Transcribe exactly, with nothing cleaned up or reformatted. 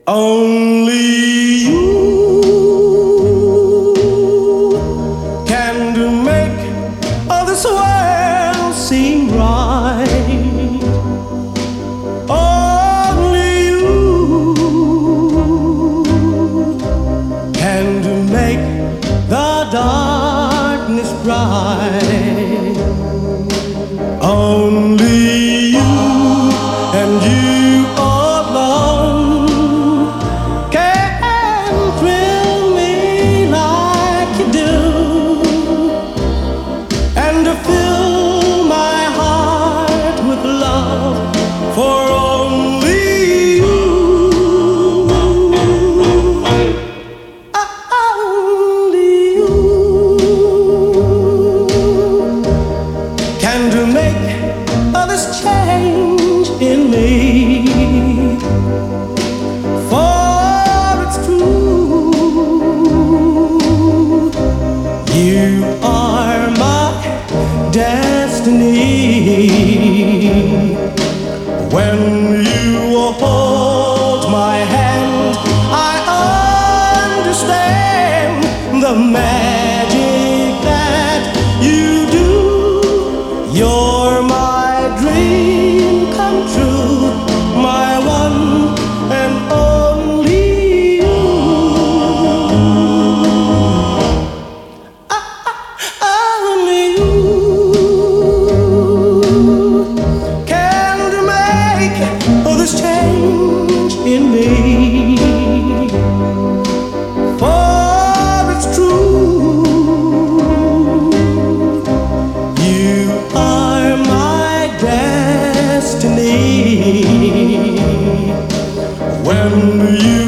Only you can do make all this world seem right. Only you can do make the darkness bright. Only you and you alone can thrill me like you do, and to fill my heart with love for only you. Only you can do make all this change in me, for it's true, you are my destiny. When you hold my hand, I understand the magic that you do. You're my dream come true, my one and only you. Only you can make all this change in me, for it's true, you are my destiny. When you